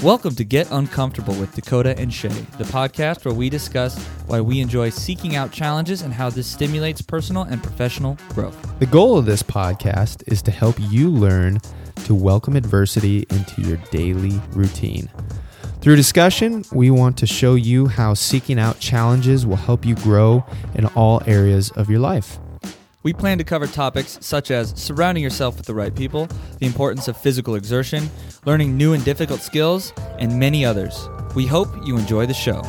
Welcome to Get Uncomfortable with Dakota and Shay, the podcast where we discuss why we enjoy seeking out challenges and how this stimulates personal and professional growth. The goal of this podcast is to help you learn to welcome adversity into your daily routine. Through discussion, we want to show you how seeking out challenges will help you grow in all areas of your life. We plan to cover topics such as surrounding yourself with the right people, the importance of physical exertion, learning new and difficult skills, and many others. We hope you enjoy the show.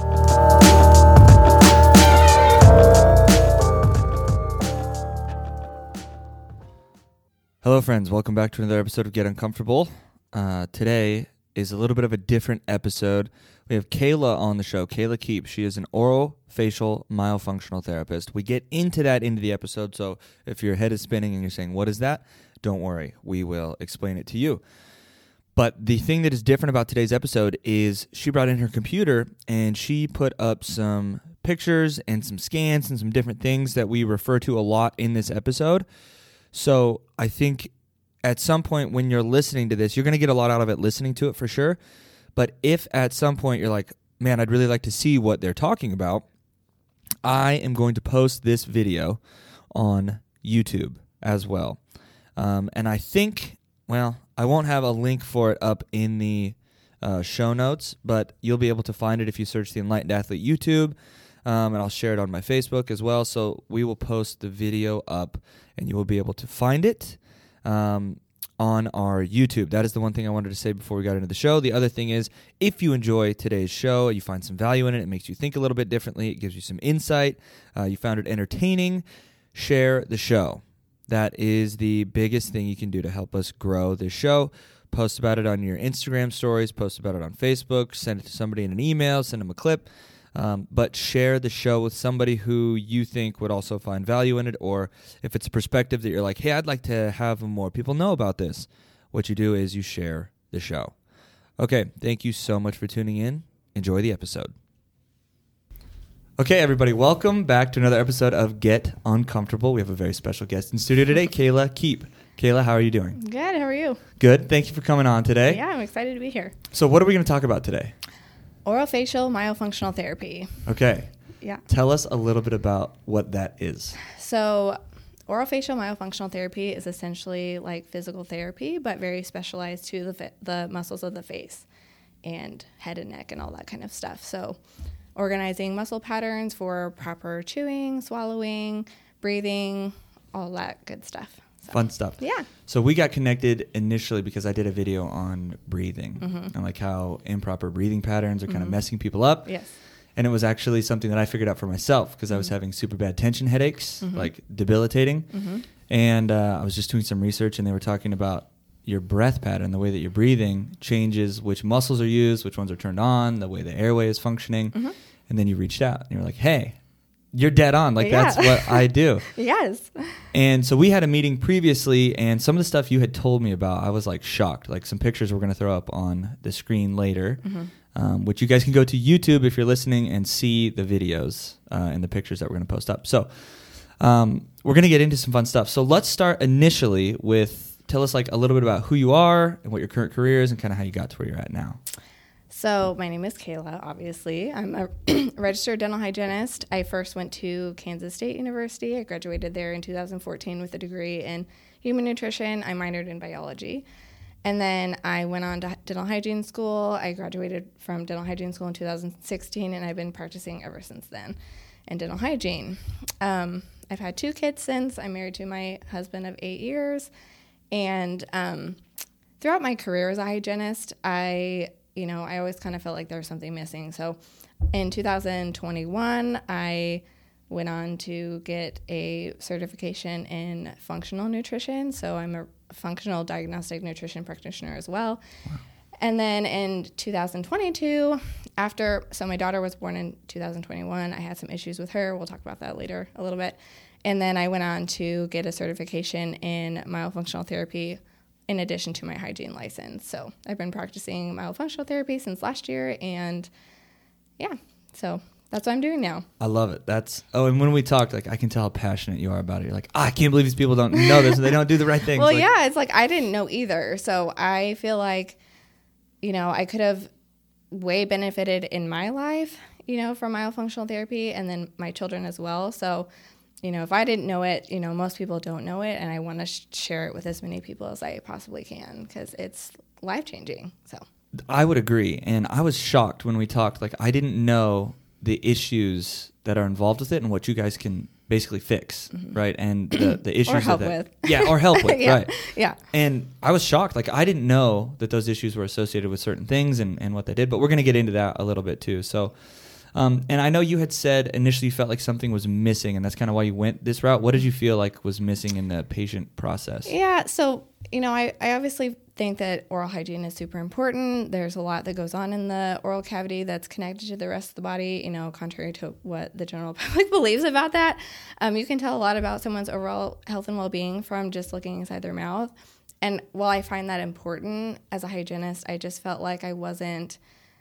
Hello, friends. Welcome back to another episode of Get Uncomfortable. Today is a little bit of a different episode. We have Kayla on the show, Kayla Keep. She is an orofacial myofunctional therapist. We get into that into the episode, so if your head is spinning and you're saying, what is that? Don't worry. We will explain it to you. But the thing that is different about today's episode is she brought in her computer and she put up some pictures and some scans and some different things that we refer to a lot in this episode. So I think at some point when you're listening to this, you're going to get a lot out of it listening to it for sure. But if at some point you're like, man, I'd really like to see what they're talking about, I am going to post this video on YouTube as well. And I think, well, I won't have a link for it up in the show notes, but you'll be able to find it if you search the Enlightened Athlete YouTube, and I'll share it on my Facebook as well. So we will post the video up, and you will be able to find it on our YouTube. That is the one thing I wanted to say before we got into the show. The other thing is, if you enjoy today's show, you find some value in it, it makes you think a little bit differently, it gives you some insight, you found it entertaining, share the show. That is the biggest thing you can do to help us grow this show. Post about it on your Instagram stories, post about it on Facebook, send it to somebody in an email, send them a clip. But share the show with somebody who you think would also find value in it, or if it's a perspective that you're like, hey, I'd like to have more people know about this, what you do is you share the show. Okay, thank you so much for tuning in. Enjoy the episode. Okay, everybody, welcome back to another episode of Get Uncomfortable. We have a very special guest in studio today, Kayla Keep. Kayla, how are you doing? Good, how are you? Good, thank you for coming on today. Yeah, I'm excited to be here. So what are we going to talk about today? Orofacial myofunctional therapy. Okay. Yeah. Tell us a little bit about what that is. So orofacial myofunctional therapy is essentially like physical therapy, but very specialized to the muscles of the face and head and neck and all that kind of stuff. So organizing muscle patterns for proper chewing, swallowing, breathing, all that good stuff. So, fun stuff. Yeah. So we got connected initially because I did a video on breathing and like how improper breathing patterns are kind of messing people up. Yes. And it was actually something that I figured out for myself because I was having super bad tension headaches, like debilitating. And I was just doing some research and they were talking about your breath pattern, the way that you're breathing changes which muscles are used, which ones are turned on, the way the airway is functioning. And then you reached out and you were like, hey, you're dead on. Like, that's what I do. Yes. And so we had a meeting previously, and some of the stuff you had told me about, I was like shocked. Like some pictures we're going to throw up on the screen later, which you guys can go to YouTube if you're listening and see the videos and the pictures that we're going to post up. So we're going to get into some fun stuff. So let's start initially with, tell us like a little bit about who you are and what your current career is and kind of how you got to where you're at now. So my name is Kayla, obviously. I'm a registered dental hygienist. I first went to Kansas State University. I graduated there in 2014 with a degree in human nutrition. I minored in biology. And then I went on to dental hygiene school. I graduated from dental hygiene school in 2016, and I've been practicing ever since then in dental hygiene. I've had 2 kids since. I'm married to my husband of 8 years. And throughout my career as a hygienist, I always kind of felt like there was something missing. So in 2021, I went on to get a certification in functional nutrition. So I'm a functional diagnostic nutrition practitioner as well. Wow. And then in 2022, so my daughter was born in 2021. I had some issues with her. We'll talk about that later a little bit. And then I went on to get a certification in myofunctional therapy in addition to my hygiene license. So I've been practicing myofunctional therapy since last year, and so that's what I'm doing now. I love it. And when we talked, like, I can tell how passionate you are about it. You're like, I can't believe these people don't know this and they don't do the right things. Well, it's like I didn't know either. So I feel like, I could have way benefited in my life, from myofunctional therapy, and then my children as well. So, if I didn't know it, most people don't know it, and I want to share it with as many people as I possibly can because it's life-changing. So I would agree, and I was shocked when we talked. Like, I didn't know the issues that are involved with it and what you guys can basically fix, right? And the issues or help that, with. Yeah, or help with, yeah. right. Yeah. And I was shocked. Like, I didn't know that those issues were associated with certain things and what they did, but we're going to get into that a little bit too. So, and I know you had said initially you felt like something was missing, and that's kind of why you went this route. What did you feel like was missing in the patient process? Yeah, so, I obviously think that oral hygiene is super important. There's a lot that goes on in the oral cavity that's connected to the rest of the body, contrary to what the general public believes about that. You can tell a lot about someone's overall health and well-being from just looking inside their mouth. And while I find that important as a hygienist, I just felt like I wasn't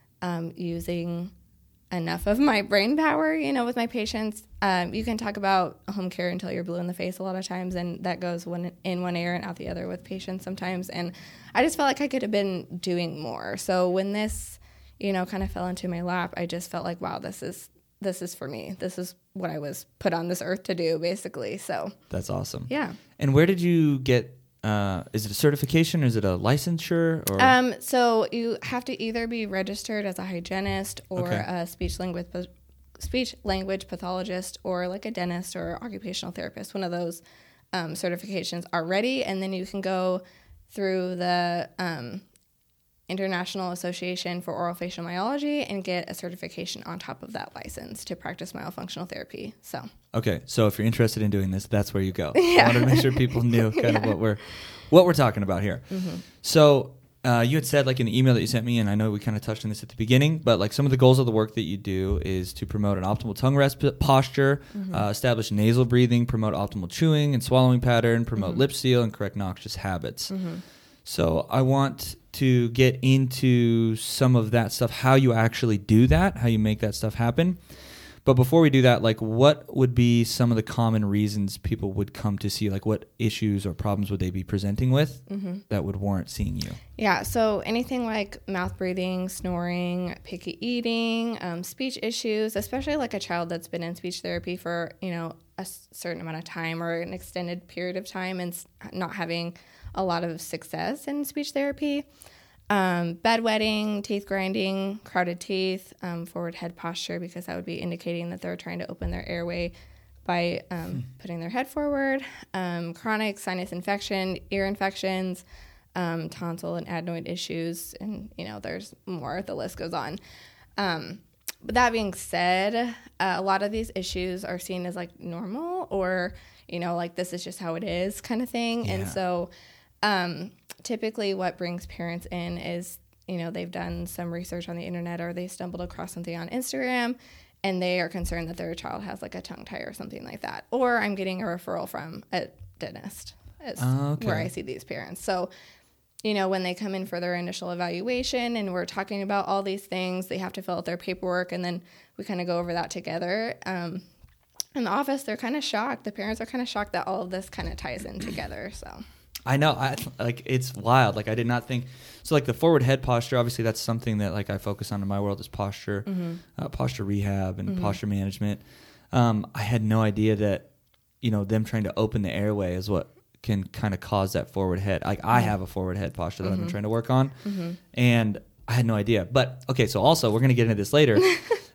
using enough of my brain power, with my patients. You can talk about home care until you're blue in the face a lot of times, and that goes in one ear and out the other with patients sometimes. And I just felt like I could have been doing more. So when this, kind of fell into my lap, I just felt like, wow, this is for me. This is what I was put on this earth to do, basically. So that's awesome. Yeah. And where did you get? Is it a certification or is it a licensure? Or? So you have to either be registered as a hygienist or a speech language pathologist or like a dentist or occupational therapist. One of those certifications are ready, and then you can go through the International Association for Orofacial Myology and get a certification on top of that license to practice myofunctional therapy. So okay, so if you're interested in doing this, that's where you go. Yeah. I wanted to make sure people knew kind of what we're talking about here. Mm-hmm. So you had said, like, in the email that you sent me, and I know we kind of touched on this at the beginning, but like some of the goals of the work that you do is to promote an optimal tongue rest posture, establish nasal breathing, promote optimal chewing and swallowing pattern, promote lip seal, and correct noxious habits. So I want to get into some of that stuff, how you actually do that, how you make that stuff happen. But before we do that, like, what would be some of the common reasons people would come to see? Like, what issues or problems would they be presenting with that would warrant seeing you? Yeah, so anything like mouth breathing, snoring, picky eating, speech issues, especially like a child that's been in speech therapy for, a certain amount of time or an extended period of time and not having a lot of success in speech therapy. Bedwetting, teeth grinding, crowded teeth, forward head posture, because that would be indicating that they're trying to open their airway by putting their head forward, chronic sinus infection, ear infections, tonsil and adenoid issues, and, there's more. The list goes on. But that being said, a lot of these issues are seen as, like, normal or, like, this is just how it is kind of thing. Yeah. And so typically what brings parents in is, they've done some research on the internet or they stumbled across something on Instagram and they are concerned that their child has like a tongue tie or something like that. Or I'm getting a referral from a dentist where I see these parents. So, when they come in for their initial evaluation and we're talking about all these things, they have to fill out their paperwork and then we kind of go over that together. In the office, they're kind of shocked. The parents are kind of shocked that all of this kind of ties in together. So I know, it's wild. Like, I did not think so. Like, the forward head posture, obviously, that's something that, like, I focus on in my world is posture, posture rehab, and posture management. I had no idea that, them trying to open the airway is what can kind of cause that forward head. Like, I have a forward head posture that I've been trying to work on, and I had no idea. But okay, so also we're gonna get into this later.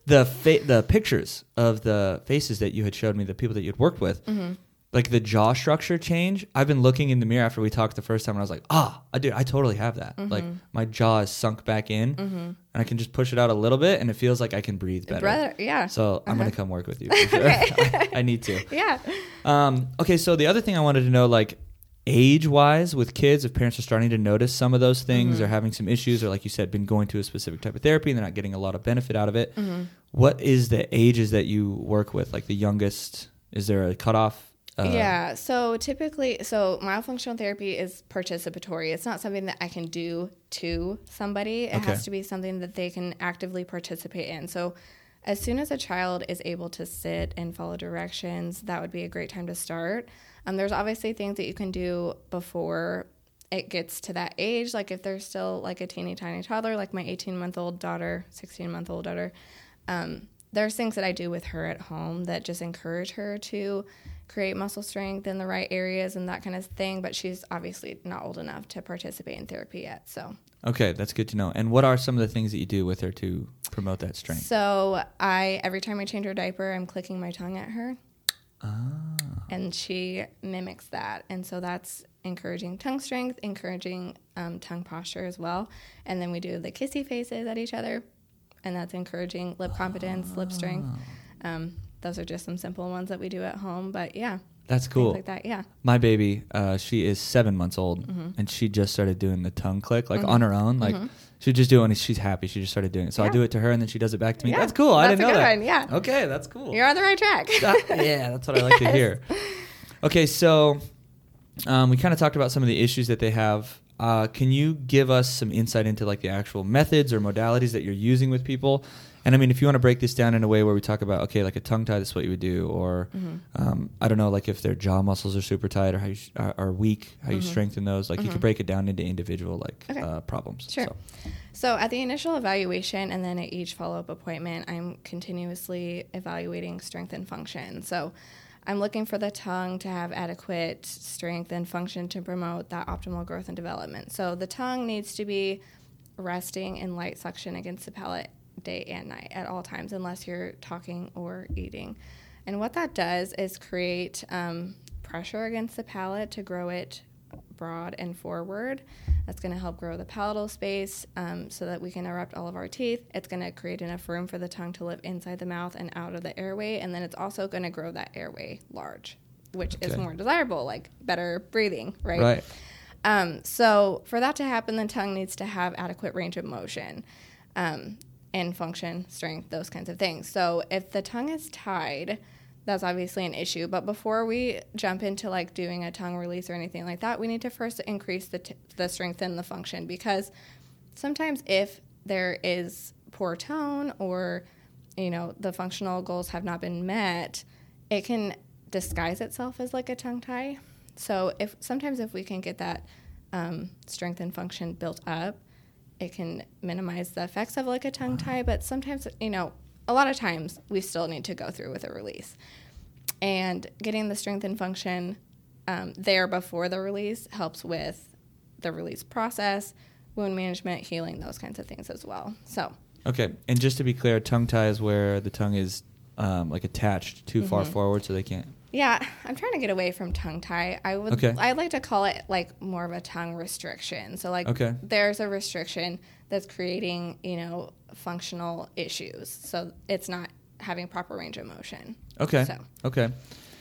The pictures of the faces that you had showed me, the people that you'd worked with. Like, the jaw structure change, I've been looking in the mirror after we talked the first time, and I was like, dude, I totally have that. Like, my jaw is sunk back in, and I can just push it out a little bit, and it feels like I can breathe better. Yeah. So I'm going to come work with you. For sure. I need to. Yeah. Okay, so the other thing I wanted to know, like, age-wise with kids, if parents are starting to notice some of those things or having some issues, or like you said, been going to a specific type of therapy and they're not getting a lot of benefit out of it, what is the ages that you work with? Like, the youngest, is there a cutoff? Yeah, so typically, myofunctional therapy is participatory. It's not something that I can do to somebody. It has to be something that they can actively participate in. So as soon as a child is able to sit and follow directions, that would be a great time to start. There's obviously things that you can do before it gets to that age, like if they're still like a teeny tiny toddler, like my 18-month-old daughter, 16-month-old daughter, there's things that I do with her at home that just encourage her to create muscle strength in the right areas and that kind of thing. But she's obviously not old enough to participate in therapy yet. So. Okay, that's good to know. And what are some of the things that you do with her to promote that strength? So every time I change her diaper, I'm clicking my tongue at her. And she mimics that. And so that's encouraging tongue strength, encouraging tongue posture as well. And then we do the kissy faces at each other. And that's encouraging lip competence, lip strength. Those are just some simple ones that we do at home. But yeah. That's cool. Things like that, yeah. My baby, she is 7 months old, and she just started doing the tongue click, like on her own. Like she just do it when she's happy. She just started doing it. So I do it to her, and then she does it back to me. Yeah. That's cool. I didn't know that. One, yeah. Okay, that's cool. You're on the right track. Yeah, that's what I like to hear. Okay, so we kind of talked about some of the issues that they have. Can you give us some insight into like the actual methods or modalities that you're using with people? And I mean, if you want to break this down in a way where we talk about, okay, like a tongue tie, that's what you would do, or I don't know, like if their jaw muscles are super tight or how you are weak, how you strengthen those. Like you could break it down into individual problems. Sure. So at the initial evaluation and then at each follow-up appointment, I'm continuously evaluating strength and function. So I'm looking for the tongue to have adequate strength and function to promote that optimal growth and development. So the tongue needs to be resting in light suction against the palate day and night at all times, unless you're talking or eating. And what that does is create pressure against the palate to grow it broad and forward. That's going to help grow the palatal space so that we can erupt all of our teeth. It's going to create enough room for the tongue to live inside the mouth and out of the airway. And then it's also going to grow that airway large, which is more desirable, like better breathing, right? So for that to happen, the tongue needs to have adequate range of motion. And function, strength, those kinds of things. So if the tongue is tied, that's obviously an issue. But before we jump into like doing a tongue release or anything like that, we need to first increase the strength and the function, because sometimes if there is poor tone or, you know, the functional goals have not been met, it can disguise itself as like a tongue tie. So sometimes if we can get that strength and function built up, it can minimize the effects of like a tongue tie, but sometimes, you know, a lot of times we still need to go through with a release. And getting the strength and function there before the release helps with the release process, wound management, healing, those kinds of things as well. So. Okay. And just to be clear, tongue tie is where the tongue is like attached too far forward so they can't. Yeah, I'm trying to get away from tongue tie. I'd like to call it like more of a tongue restriction. So like there's a restriction that's creating, you know, functional issues. So it's not having proper range of motion. Okay. Okay.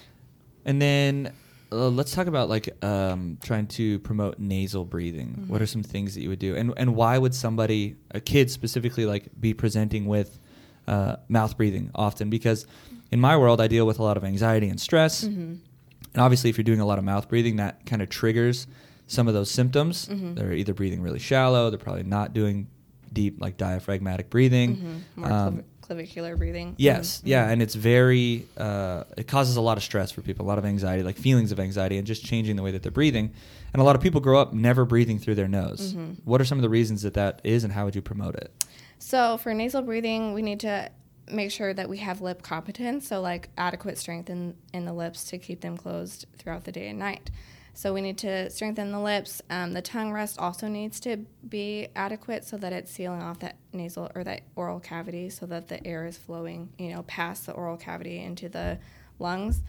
And then let's talk about like trying to promote nasal breathing. What are some things that you would do? And why would somebody, a kid specifically, like be presenting with mouth breathing often? Because in my world, I deal with a lot of anxiety and stress. And obviously, if you're doing a lot of mouth breathing, that kind of triggers some of those symptoms. They're either breathing really shallow. They're probably not doing deep, like diaphragmatic breathing. More clavicular breathing. Yes. Yeah. And it's very, it causes a lot of stress for people, a lot of anxiety, like feelings of anxiety, and just changing the way that they're breathing. And a lot of people grow up never breathing through their nose. What are some of the reasons that is, and how would you promote it? So for nasal breathing, we need to make sure that we have lip competence, so like adequate strength in the lips to keep them closed throughout the day and night. So we need to strengthen the lips. The tongue rest also needs to be adequate so that it's sealing off that nasal or that oral cavity so that the air is flowing, you know, past the oral cavity into the lungs.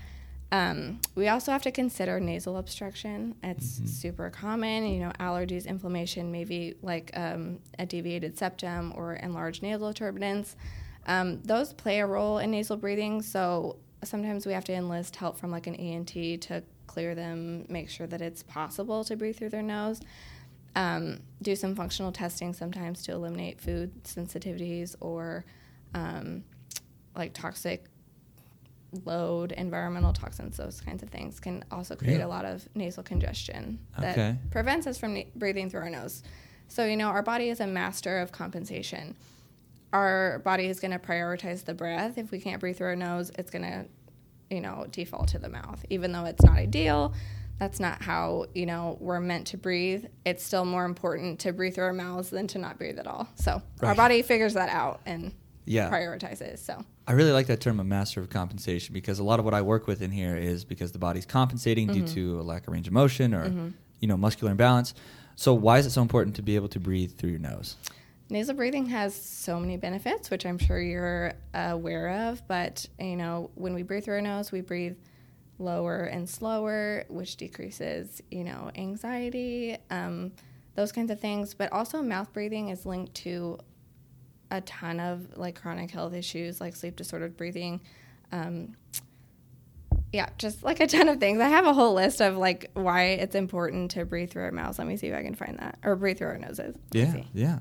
We also have to consider nasal obstruction. It's super common, you know, allergies, inflammation, maybe like a deviated septum or enlarged nasal turbinates. Those play a role in nasal breathing, so sometimes we have to enlist help from like an ENT to clear them, make sure that it's possible to breathe through their nose. Do some functional testing sometimes to eliminate food sensitivities or like toxic load, environmental toxins, those kinds of things can also create a lot of nasal congestion that prevents us from breathing through our nose. So, you know, our body is a master of compensation. Our body is going to prioritize the breath. If we can't breathe through our nose, it's going to, you know, default to the mouth. Even though it's not ideal, that's not how, we're meant to breathe. It's still more important to breathe through our mouths than to not breathe at all. So our body figures that out and prioritizes. So I really like that term of master of compensation, because a lot of what I work with in here is because the body's compensating due to a lack of range of motion or, muscular imbalance. So why is it so important to be able to breathe through your nose? Nasal breathing has so many benefits, which I'm sure you're aware of. But, when we breathe through our nose, we breathe lower and slower, which decreases, anxiety, those kinds of things. But also mouth breathing is linked to a ton of chronic health issues like sleep disordered breathing. Just a ton of things. I have a whole list of why it's important to breathe through our mouths. Let me see if I can find that. Or breathe through our noses. Yeah.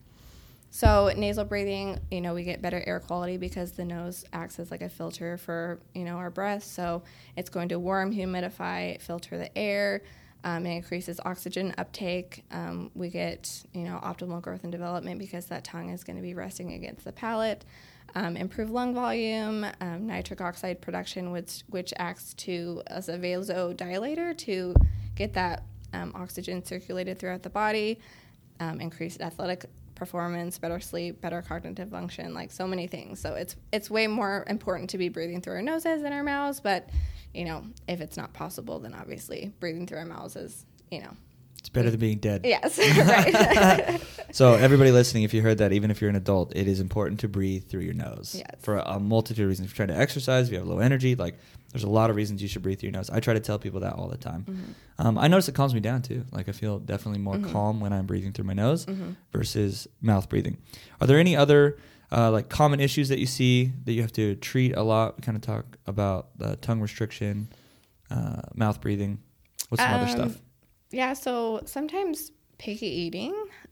So nasal breathing, we get better air quality because the nose acts as a filter for, our breath. So it's going to warm, humidify, filter the air. It increases oxygen uptake. We get, optimal growth and development because that tongue is going to be resting against the palate. Improve lung volume, nitric oxide production, which acts as a vasodilator to get that oxygen circulated throughout the body. Increased athletic performance, better sleep, better cognitive function, so many things. So it's way more important to be breathing through our noses than our mouths, but if it's not possible, then obviously breathing through our mouths is, it's better than being dead. Yes, right. So everybody listening, if you heard that, even if you're an adult, it is important to breathe through your nose for a multitude of reasons. If you're trying to exercise, if you have low energy, there's a lot of reasons you should breathe through your nose. I try to tell people that all the time. I notice it calms me down too. I feel definitely more calm when I'm breathing through my nose versus mouth breathing. Are there any other common issues that you see that you have to treat a lot? We kind of talk about tongue restriction, mouth breathing. What's some other stuff? Yeah, so sometimes picky eating,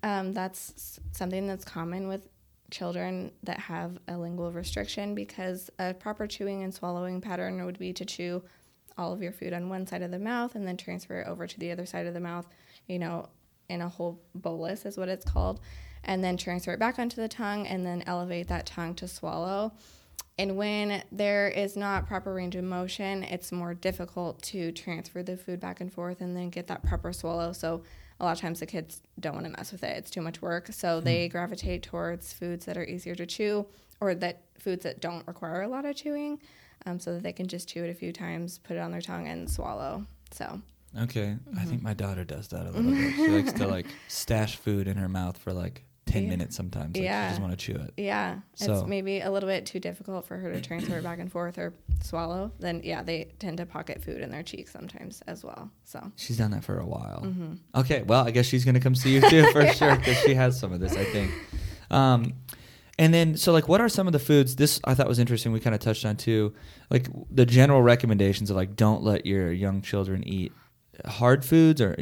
that's something that's common with children that have a lingual restriction, because a proper chewing and swallowing pattern would be to chew all of your food on one side of the mouth and then transfer it over to the other side of the mouth, in a whole bolus is what it's called, and then transfer it back onto the tongue and then elevate that tongue to swallow. And when there is not proper range of motion, it's more difficult to transfer the food back and forth and then get that proper swallow. So a lot of times the kids don't want to mess with it. It's too much work. So they gravitate towards foods that are easier to chew, or foods that don't require a lot of chewing, so that they can just chew it a few times, put it on their tongue, and swallow. So. Okay. I think my daughter does that a little bit. She likes to stash food in her mouth for 10 minutes sometimes. She doesn't want to chew it. Yeah. So. It's maybe a little bit too difficult for her to transfer it back and forth or swallow. Then, they tend to pocket food in their cheeks sometimes as well. So she's done that for a while. Okay. Well, I guess she's going to come see you too for sure, because she has some of this, I think. And then, so what are some of the foods? This I thought was interesting. We kind of touched on too, the general recommendations of don't let your young children eat hard foods or,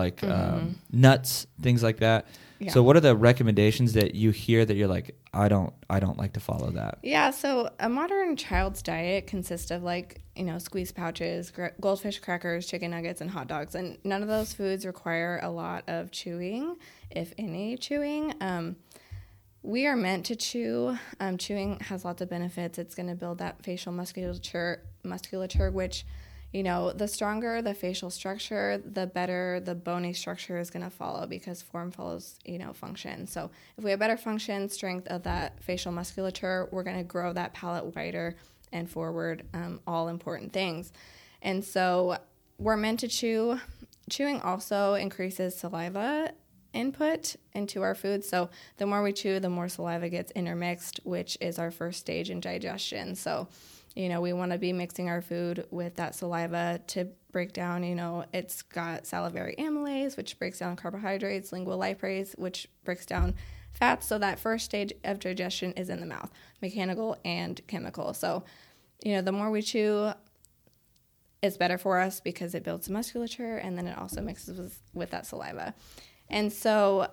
nuts, things like that. Yeah. So what are the recommendations that you hear that you're I don't like to follow that? Yeah, so a modern child's diet consists of squeeze pouches, goldfish crackers, chicken nuggets, and hot dogs. And none of those foods require a lot of chewing, if any chewing. We are meant to chew. Chewing has lots of benefits. It's going to build that facial musculature, which, the stronger the facial structure, the better the bony structure is going to follow, because form follows, function. So if we have better function, strength of that facial musculature, we're going to grow that palate wider and forward, all important things. And so we're meant to chew. Chewing also increases saliva input into our food. So the more we chew, the more saliva gets intermixed, which is our first stage in digestion. So we want to be mixing our food with that saliva to break down, it's got salivary amylase, which breaks down carbohydrates, lingual liprase, which breaks down fats. So that first stage of digestion is in the mouth, mechanical and chemical. So, the more we chew, it's better for us because it builds musculature, and then it also mixes with that saliva. And so,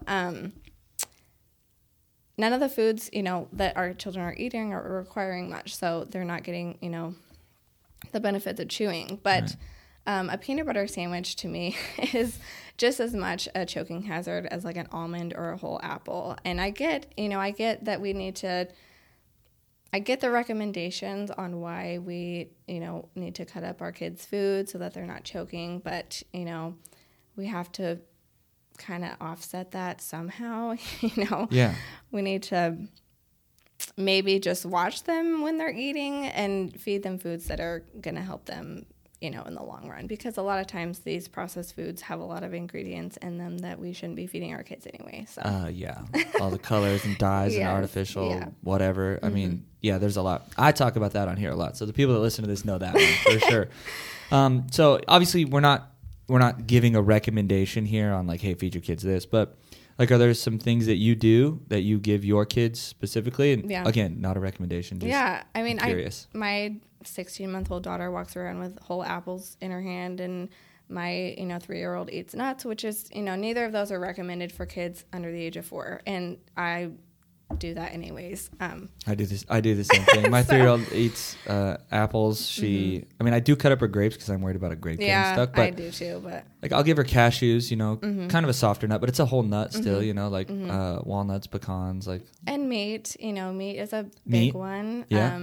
none of the foods, that our children are eating are requiring much, so they're not getting, the benefits of chewing. But a peanut butter sandwich to me is just as much a choking hazard as an almond or a whole apple. And I get that we need to I get the recommendations on why we, need to cut up our kids' food so that they're not choking, but, we have to kind of offset that somehow, Yeah. We need to maybe just watch them when they're eating and feed them foods that are going to help them, in the long run, because a lot of times these processed foods have a lot of ingredients in them that we shouldn't be feeding our kids anyway. So all the colors and dyes and artificial whatever. I mean, there's a lot. I talk about that on here a lot. So the people that listen to this know that one for sure. So obviously we're not giving a recommendation here on like, hey, feed your kids this, but like, are there some things that you do that you give your kids specifically? And again, not a recommendation. Just I mean, curious. My 16-month-old daughter walks around with whole apples in her hand, and my 3-year-old eats nuts, which is neither of those are recommended for kids under the age of 4, and I do that anyways. I do the same thing. My 3-year-old eats apples. I mean, I do cut up her grapes because I'm worried about a grape getting stuck. But I do too. But like, I'll give her cashews. Kind of a softer nut, but it's a whole nut still. Like walnuts, pecans, like and meat. Meat is a big one. Yeah.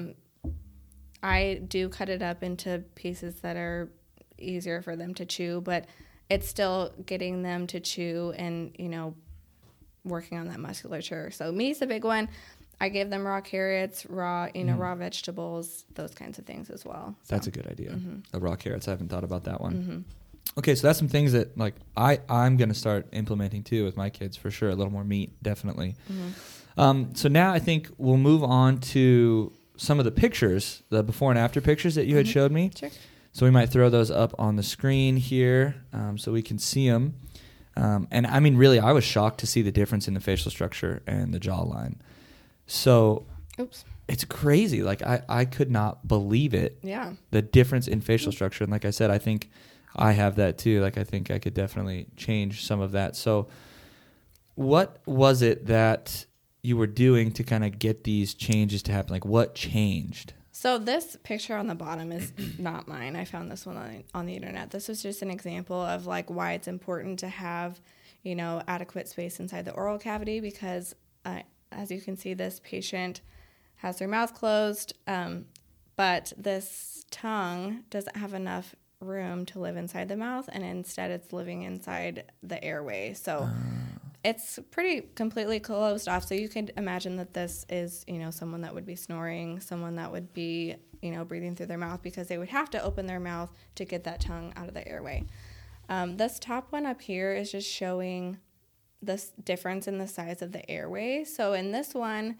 I do cut it up into pieces that are easier for them to chew, but it's still getting them to chew and working on that musculature. So meat's a big one. I give them raw carrots, raw vegetables, those kinds of things as well. So. That's a good idea. The raw carrots. I haven't thought about that one. Okay, so that's some things that like I'm going to start implementing too with my kids for sure. A little more meat, definitely. So now I think we'll move on to some of the pictures, the before and after pictures that you had showed me. Sure. So we might throw those up on the screen here so we can see them. And I mean, really, I was shocked to see the difference in the facial structure and the jawline. So it's crazy. Like, I could not believe it. Yeah. The difference in facial structure. And like I said, I think I have that too. Like, I think I could definitely change some of that. So what was it that you were doing to kind of get these changes to happen? Like, what changed? So this picture on the bottom is not mine. I found this one on the internet. This was just an example of like why it's important to have, adequate space inside the oral cavity, because as you can see, this patient has their mouth closed, but this tongue doesn't have enough room to live inside the mouth, and instead it's living inside the airway. So it's pretty completely closed off. So you could imagine that this is, someone that would be snoring, someone that would be, breathing through their mouth, because they would have to open their mouth to get that tongue out of the airway. This top one up here is just showing this difference in the size of the airway. So in this one,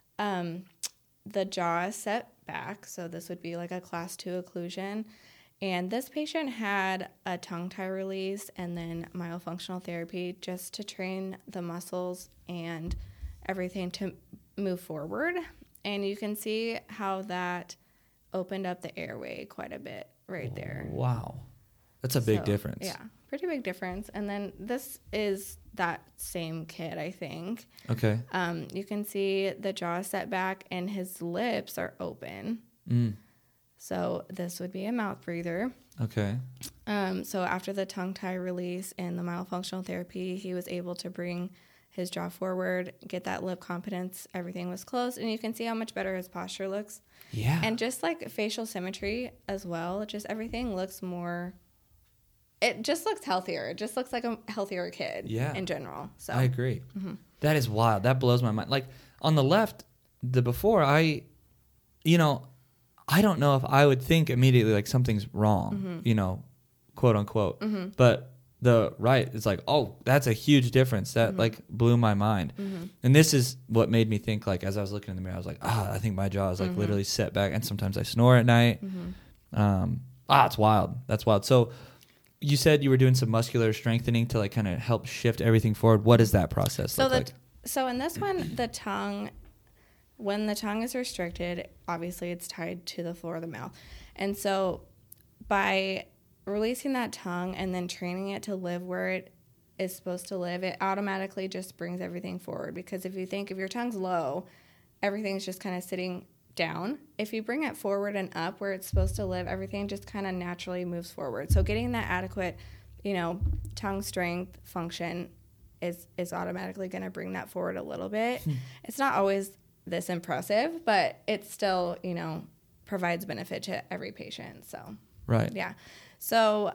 the jaw is set back. So this would be like a class 2 occlusion. And this patient had a tongue tie release and then myofunctional therapy just to train the muscles and everything to move forward. And you can see how that opened up the airway quite a bit right there. Wow. That's a big difference. Yeah, pretty big difference. And then this is that same kid, I think. Okay. You can see the jaw set back and his lips are open. So this would be a mouth breather. Okay. So after the tongue tie release and the myofunctional therapy, he was able to bring his jaw forward, get that lip competence. Everything was closed, and you can see how much better his posture looks. Yeah. And just like facial symmetry as well, just everything looks more. It just looks healthier. It just looks like a healthier kid. Yeah. In general. So I agree. That is wild. That blows my mind. Like on the left, the before, I don't know if I would think immediately like something's wrong, quote unquote. But the right, it's like, oh, that's a huge difference. That like blew my mind. And this is what made me think, like, as I was looking in the mirror, I was like, I think my jaw is like literally set back. And sometimes I snore at night. It's wild. That's wild. So you said you were doing some muscular strengthening to like kind of help shift everything forward. What does that process look like? So in this one, the tongue, when the tongue is restricted, obviously it's tied to the floor of the mouth. And so by releasing that tongue and then training it to live where it is supposed to live, it automatically just brings everything forward. Because if you think if your tongue's low, everything's just kind of sitting down. If you bring it forward and up where it's supposed to live, everything just kind of naturally moves forward. So getting that adequate, tongue strength function is automatically going to bring that forward a little bit. It's not always this impressive, but it still, provides benefit to every patient. So, Right. yeah. So,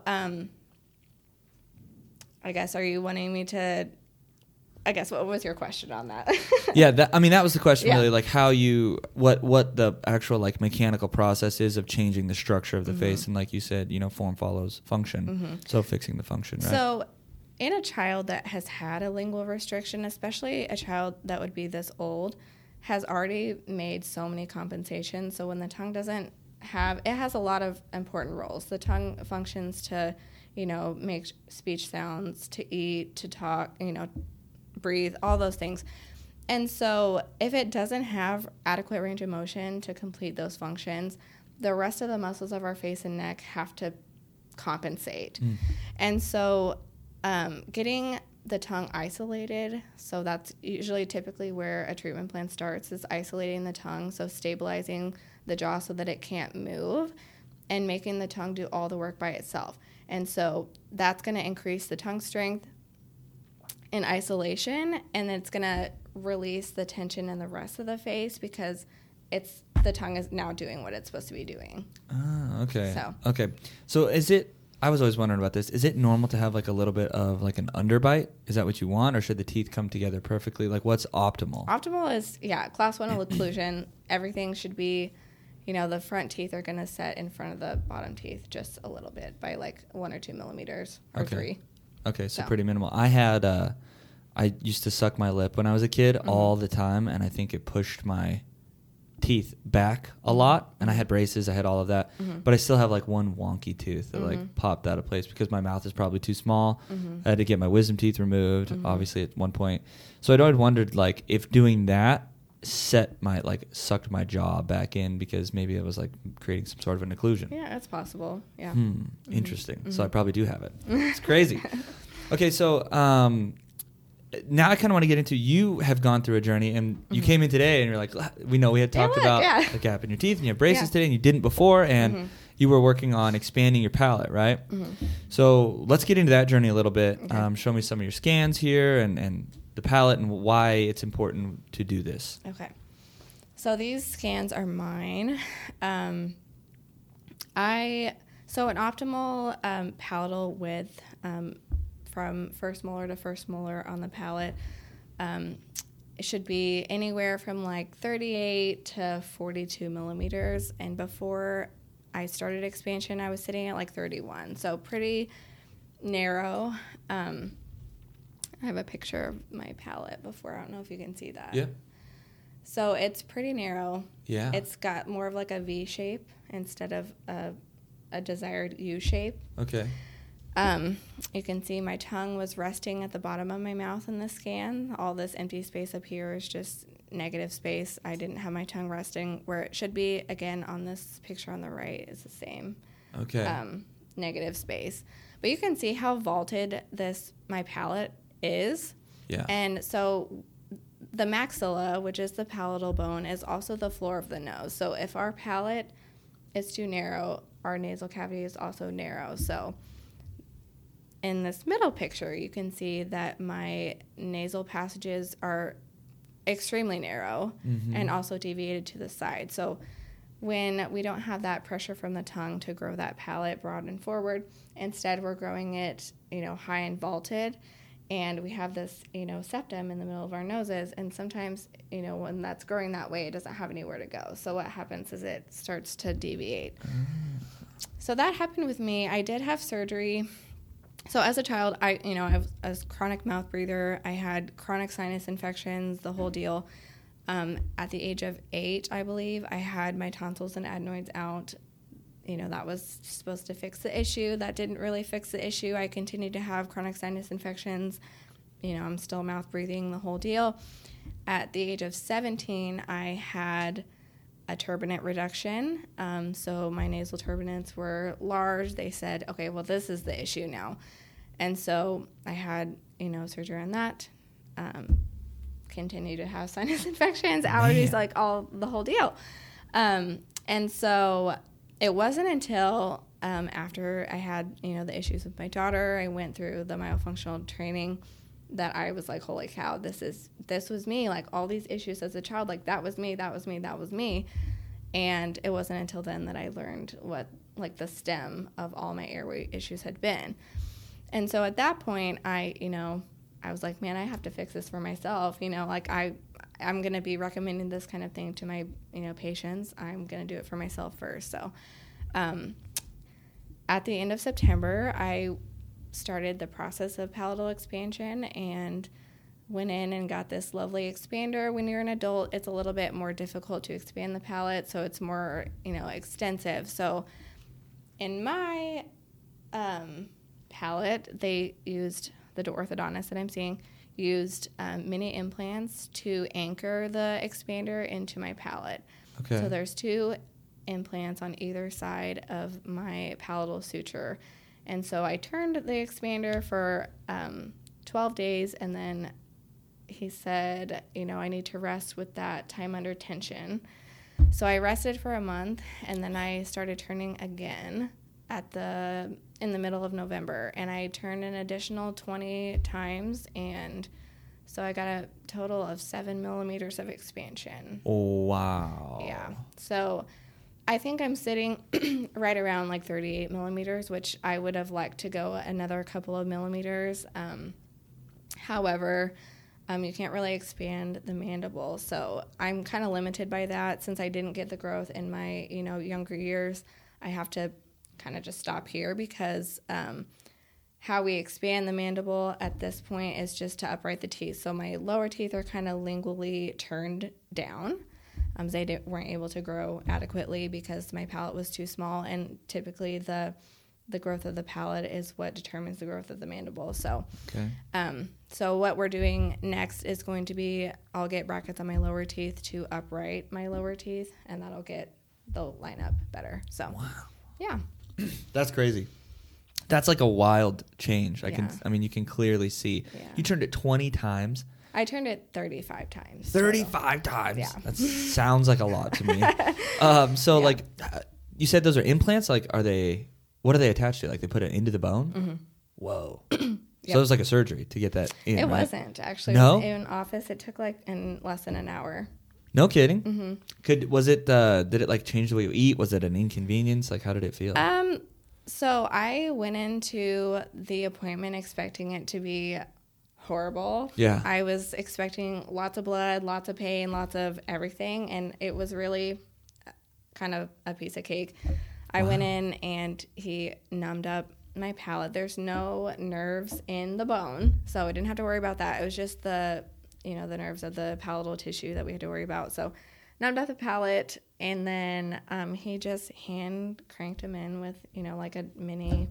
I guess, are you wanting me to, what was your question on that? Yeah, that was the question, Yeah. really, like how what the actual like mechanical process is of changing the structure of the face, and like you said, form follows function, so fixing the function, right? So, in a child that has had a lingual restriction, especially a child that would be this old, has already made so many compensations. So when the tongue doesn't have, it has a lot of important roles. The tongue functions to, make speech sounds, to eat, to talk, breathe, all those things. And so if it doesn't have adequate range of motion to complete those functions, the rest of the muscles of our face and neck have to compensate. And so getting the tongue isolated, so that's usually typically where a treatment plan starts, is isolating the tongue, so stabilizing the jaw so that it can't move and making the tongue do all the work by itself. And so that's going to increase the tongue strength in isolation, and it's going to release the tension in the rest of the face because the tongue is now doing what it's supposed to be doing. Ah, okay. So is it, I was always wondering about this, is it normal to have like a little bit of like an underbite? Is that what you want, or should the teeth come together perfectly? Like, what's optimal? Optimal is, class 1 occlusion. Everything should be, the front teeth are going to set in front of the bottom teeth just a little bit by like 1 or 2 millimeters or 3. Okay, so pretty minimal. I used to suck my lip when I was a kid all the time, and I think it pushed my teeth back a lot, and I had braces, I had all of that, but I still have like one wonky tooth that like popped out of place because my mouth is probably too small. I had to get my wisdom teeth removed, obviously, at one point. So I'd always wondered like if doing that sucked my jaw back in, because maybe it was like creating some sort of an occlusion. Yeah, that's possible. Yeah. Interesting. So I probably do have it. It's crazy. Okay, so now I kind of want to get into, you have gone through a journey, and you came in today and you're like, we know we had talked about the gap in your teeth, and you have braces today, and you didn't before, and you were working on expanding your palate, right? So let's get into that journey a little bit. Okay. Show me some of your scans here and the palate and why it's important to do this. Okay. So these scans are mine. So an optimal palatal width from first molar to first molar on the palate, it should be anywhere from like 38 to 42 millimeters. And before I started expansion, I was sitting at like 31. So pretty narrow. I have a picture of my palate before. I don't know if you can see that. Yeah. So it's pretty narrow. Yeah. It's got more of like a V shape instead of a desired U shape. Okay. You can see my tongue was resting at the bottom of my mouth in the scan. All this empty space up here is just negative space. I didn't have my tongue resting where it should be. Again, on this picture on the right is the same. Okay. Negative space. But you can see how vaulted my palate is. Yeah. And so the maxilla, which is the palatal bone, is also the floor of the nose. So if our palate is too narrow, our nasal cavity is also narrow. So in this middle picture, you can see that my nasal passages are extremely narrow and also deviated to the side. So when we don't have that pressure from the tongue to grow that palate broad and forward, instead we're growing it, high and vaulted, and we have this, septum in the middle of our noses, and sometimes, when that's growing that way, it doesn't have anywhere to go. So what happens is it starts to deviate. So that happened with me. I did have surgery. So as a child, I was a chronic mouth breather. I had chronic sinus infections, the whole deal. At the age of 8, I believe, I had my tonsils and adenoids out. That was supposed to fix the issue. That didn't really fix the issue. I continued to have chronic sinus infections. I'm still mouth breathing, the whole deal. At the age of 17, I had a turbinate reduction. So my nasal turbinates were large. They said, okay, well, this is the issue now. And so I had, surgery on that. Continue to have sinus infections, allergies, like the whole deal. And so it wasn't until after I had, the issues with my daughter, I went through the myofunctional training, that I was like, holy cow, this was me. Like all these issues as a child, like that was me. And it wasn't until then that I learned what like the stem of all my airway issues had been. And so at that point, I was like, man, I have to fix this for myself. Like I'm going to be recommending this kind of thing to my, patients. I'm going to do it for myself first. So at the end of September, I started the process of palatal expansion and went in and got this lovely expander. When you're an adult, it's a little bit more difficult to expand the palate, so it's more, extensive. So in my palate, they used, the orthodontist that I'm seeing, used mini implants to anchor the expander into my palate. Okay. So there's 2 implants on either side of my palatal suture. And so I turned the expander for 12 days, and then he said, I need to rest with that time under tension. So I rested for a month, and then I started turning again in the middle of November, and I turned an additional 20 times, and so I got a total of 7 millimeters of expansion. Wow. Yeah. So I think I'm sitting right around like 38 millimeters, which I would have liked to go another couple of millimeters. However, you can't really expand the mandible, so I'm kind of limited by that. Since I didn't get the growth in my, younger years, I have to kind of just stop here because how we expand the mandible at this point is just to upright the teeth. So my lower teeth are kind of lingually turned down. They weren't able to grow adequately because my palate was too small, and typically the growth of the palate is what determines the growth of the mandible. So, okay. So what we're doing next is going to be, I'll get brackets on my lower teeth to upright my lower teeth, and they'll line up better. So, wow. Yeah. That's crazy. That's like a wild change. Yeah. You can clearly see. Yeah. You turned it 20 times. I turned it 35 times. 35 times. Yeah. That sounds like a lot to me. Like, you said those are implants. Like, what are they attached to? Like, they put it into the bone? Mm-hmm. Whoa. Yep. So it was like a surgery to get that in, It right? wasn't, actually. No? It was in an office. It took like in less than an hour. No kidding? Mm-hmm. Was it, did it like change the way you eat? Was it an inconvenience? Like, how did it feel? So I went into the appointment expecting it to be horrible. Yeah. I was expecting lots of blood, lots of pain, lots of everything, and it was really kind of a piece of cake. I went in and he numbed up my palate. There's no nerves in the bone, so I didn't have to worry about that. It was just the nerves of the palatal tissue that we had to worry about. So numbed up the palate, and then he just hand cranked him in with, like a mini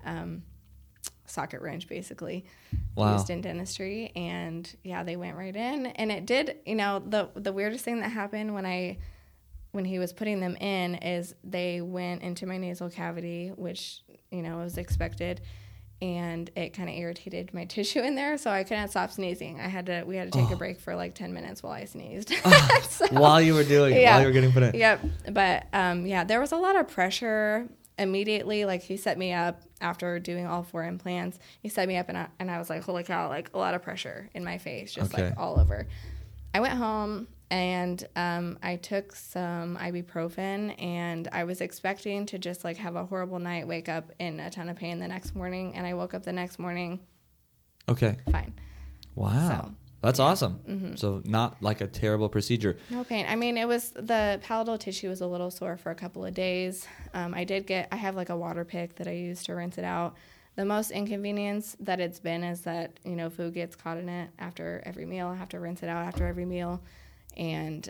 socket wrench, basically, used in dentistry. And yeah, they went right in, and it did. The weirdest thing that happened when he was putting them in is they went into my nasal cavity, which was expected, and it kind of irritated my tissue in there, so I couldn't stop sneezing. We had to take a break for like 10 minutes while I sneezed. While you were doing it, while you were getting put in. Yep. But there was a lot of pressure immediately. Like, he set me up after doing all 4 implants. He set me up, and I was like, holy cow, like a lot of pressure in my face, just like all over. I went home, and I took some ibuprofen, and I was expecting to just like have a horrible night, wake up in a ton of pain the next morning, and I woke up the next morning fine. Wow. So, that's awesome. Mm-hmm. So not like a terrible procedure. No pain. It was, the palatal tissue was a little sore for a couple of days. I have like a water pick that I use to rinse it out. The most inconvenience that it's been is that, food gets caught in it after every meal. I have to rinse it out after every meal. And,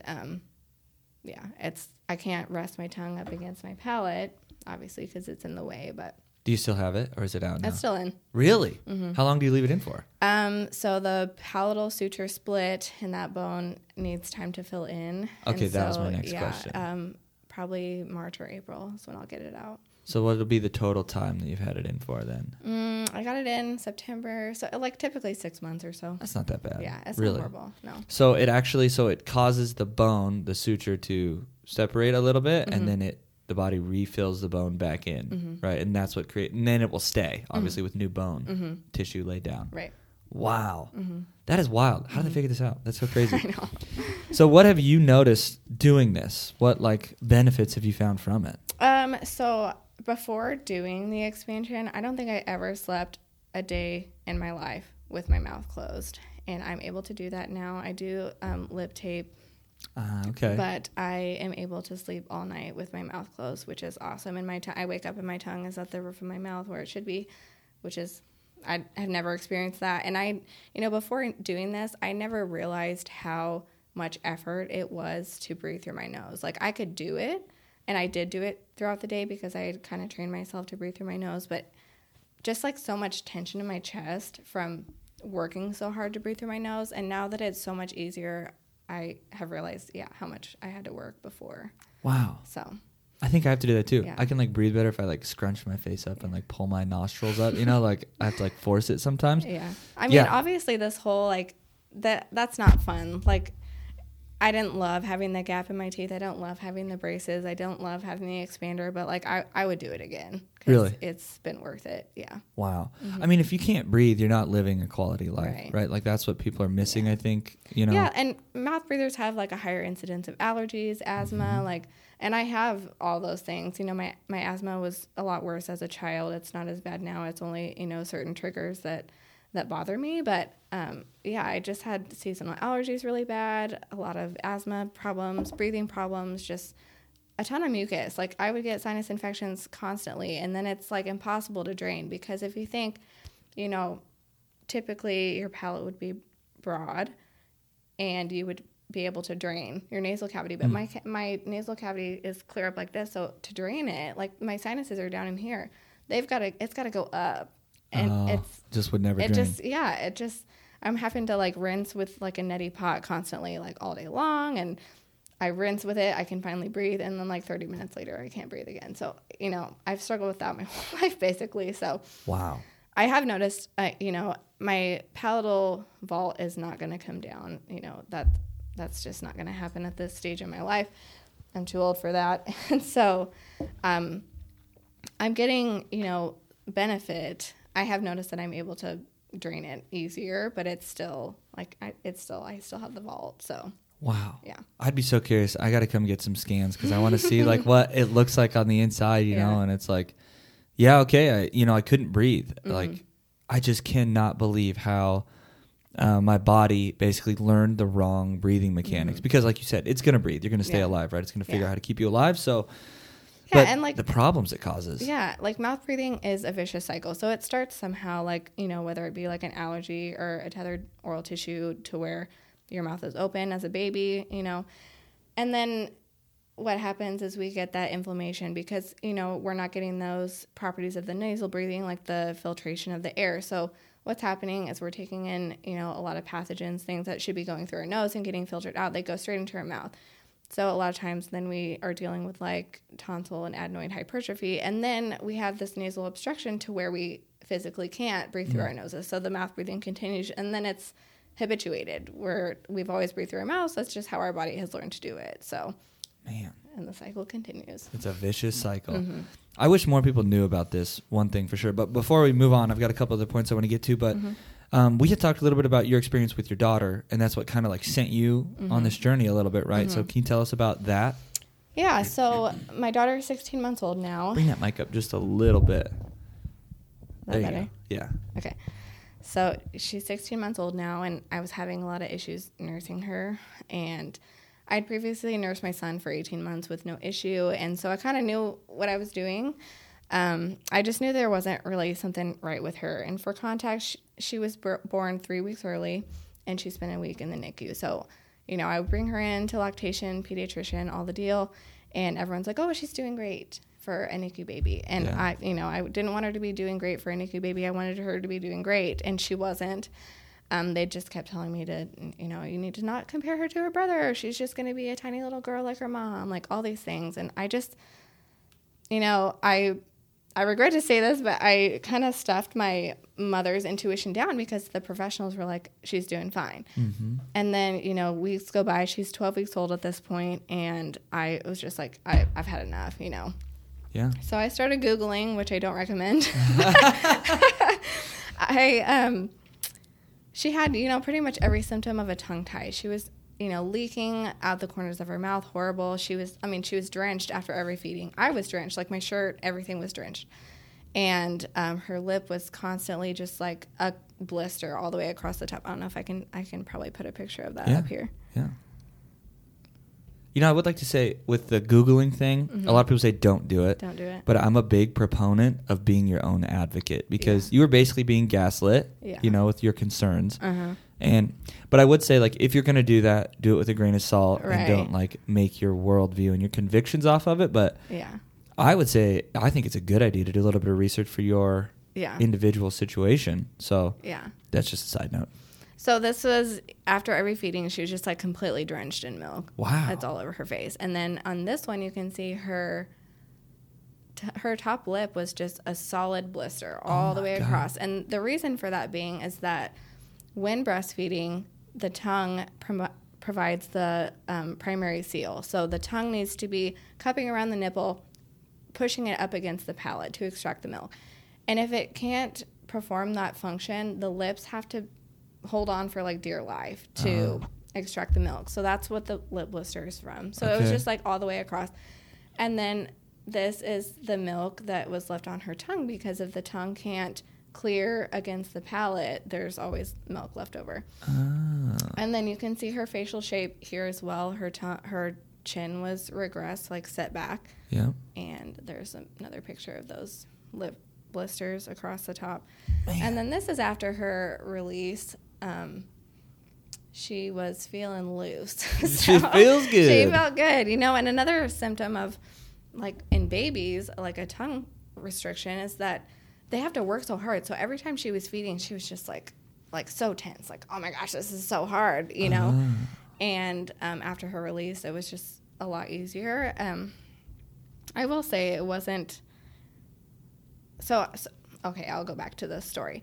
I can't rest my tongue up against my palate, obviously, because it's in the way, but. Do you still have it, or is it out now? It's still in. Really? Mm-hmm. How long do you leave it in for? So the palatal suture split, and that bone needs time to fill in. Okay, and that was my next question. Probably March or April is when I'll get it out. So what will be the total time that you've had it in for then? I got it in September, so like typically 6 months or so. That's not that bad. Yeah, it's really not horrible. No. So it causes the bone, the suture, to separate a little bit, Mm-hmm. and then the body refills the bone back in, right? And that's what and then it will stay, obviously, with new bone tissue laid down. Right. Wow. That is wild. How did they figure this out? That's so crazy. I know. So what have you noticed doing this? What like benefits have you found from it? So before doing the expansion, I don't think I ever slept a day in my life with my mouth closed. And I'm able to do that now. I do lip tape. Okay. But I am able to sleep all night with my mouth closed, which is awesome. And I wake up and my tongue is at the roof of my mouth where it should be, which is, I have never experienced that. And before doing this, I never realized how much effort it was to breathe through my nose. Like I could do it, and I did do it throughout the day because I had kind of trained myself to breathe through my nose, but just like so much tension in my chest from working so hard to breathe through my nose. And now that it's so much easier, I have realized, how much I had to work before. Wow. So I think I have to do that too. Yeah. I can like breathe better if I like scrunch my face up and like pull my nostrils up, like I have to like force it sometimes. Yeah. I mean, obviously this whole like that's not fun. Like I didn't love having the gap in my teeth. I don't love having the braces. I don't love having the expander, but like I would do it again. 'Cause really? It's been worth it. Yeah. Wow. I mean, if you can't breathe, you're not living a quality life, right? Like that's what people are missing, I think, Yeah. And mouth breathers have like a higher incidence of allergies, asthma, and I have all those things. My asthma was a lot worse as a child. It's not as bad now. It's only, certain triggers that bother me. But, I just had seasonal allergies really bad, a lot of asthma problems, breathing problems, just a ton of mucus. Like I would get sinus infections constantly, and then it's like impossible to drain because if you think, typically your palate would be broad and you would be able to drain your nasal cavity, but my nasal cavity is clear up like this, so to drain it, like my sinuses are down in here, it's got to go up, and it's just would never drain. I'm having to like rinse with like a neti pot constantly, like all day long, and I rinse with it, I can finally breathe, and then like 30 minutes later I can't breathe again. So I've struggled with that my whole life basically. So wow. I have noticed my palatal vault is not going to come down. That's just not going to happen at this stage in my life. I'm too old for that. And so I'm getting, benefit. I have noticed that I'm able to drain it easier, but it's still I still have the vault. So wow. Yeah. I'd be so curious. I got to come get some scans because I want to see like what it looks like on the inside, know, and it's like, yeah, okay. I couldn't breathe. Like I just cannot believe how my body basically learned the wrong breathing mechanics because like you said, it's going to breathe. You're going to stay alive, right? It's going to figure out how to keep you alive. So and like the problems it causes. Yeah. Like mouth breathing is a vicious cycle. So it starts somehow like, whether it be like an allergy or a tethered oral tissue to where your mouth is open as a baby, and then what happens is we get that inflammation because, we're not getting those properties of the nasal breathing, like the filtration of the air. So what's happening is we're taking in, a lot of pathogens, things that should be going through our nose and getting filtered out. They go straight into our mouth. So a lot of times then we are dealing with like tonsil and adenoid hypertrophy. And then we have this nasal obstruction to where we physically can't breathe through our noses. So the mouth breathing continues, and then it's habituated where we've always breathed through our mouths. That's just how our body has learned to do it. So, man, and the cycle continues. It's a vicious cycle. I wish more people knew about this, one thing for sure. But before we move on, I've got a couple other points I want to get to. But we had talked a little bit about your experience with your daughter, and that's what kind of like sent you on this journey a little bit, right? So can you tell us about that? Yeah, so my daughter is 16 months old now. Bring that mic up just a little bit. That better? Go. Yeah. Okay. So she's 16 months old now, and I was having a lot of issues nursing her. And I'd previously nursed my son for 18 months with no issue, and so I kind of knew what I was doing. I just knew there wasn't really something right with her. And for context, she was born 3 weeks early, and she spent a week in the NICU. So, I would bring her in to lactation, pediatrician, all the deal, and everyone's like, oh, she's doing great for a NICU baby. And I didn't want her to be doing great for a NICU baby. I wanted her to be doing great, and she wasn't. They just kept telling me to, you need to not compare her to her brother. She's just going to be a tiny little girl like her mom, like all these things. And I just, I regret to say this, but I kind of stuffed my mother's intuition down because the professionals were like, she's doing fine. And then, weeks go by. She's 12 weeks old at this point, and I was just like, I've had enough, Yeah. So I started Googling, which I don't recommend. She had, pretty much every symptom of a tongue tie. She was, leaking out the corners of her mouth, horrible. She was drenched after every feeding. I was drenched, like my shirt, everything was drenched. And her lip was constantly just like a blister all the way across the top. I don't know if I can probably put a picture of that up here. Yeah. I would like to say with the Googling thing, a lot of people say don't do it. Don't do it. But I'm a big proponent of being your own advocate because you were basically being gaslit, with your concerns. But I would say, like, if you're going to do that, do it with a grain of salt and don't, like, make your worldview and your convictions off of it. But I would say I think it's a good idea to do a little bit of research for your individual situation. So that's just a side note. So this was after every feeding, she was just like completely drenched in milk. Wow. That's all over her face. And then on this one, you can see her top lip was just a solid blister all the way across. And the reason for that being is that when breastfeeding, the tongue provides the primary seal. So the tongue needs to be cupping around the nipple, pushing it up against the palate to extract the milk. And if it can't perform that function, the lips have to hold on for like dear life to extract the milk. So that's what the lip blister is from. So it was just like all the way across. And then this is the milk that was left on her tongue because if the tongue can't clear against the palate, there's always milk left over. And then you can see her facial shape here as well. Her chin was regressed, like set back. Yeah. And there's another picture of those lip blisters across the top. Man. And then this is after her release. She was feeling loose. So she feels good. She felt good, and another symptom of, like, in babies, like a tongue restriction is that they have to work so hard. So every time she was feeding, she was just like so tense, like, oh my gosh, this is so hard, And after her release, it was just a lot easier. I will say it wasn't. So okay, I'll go back to the story.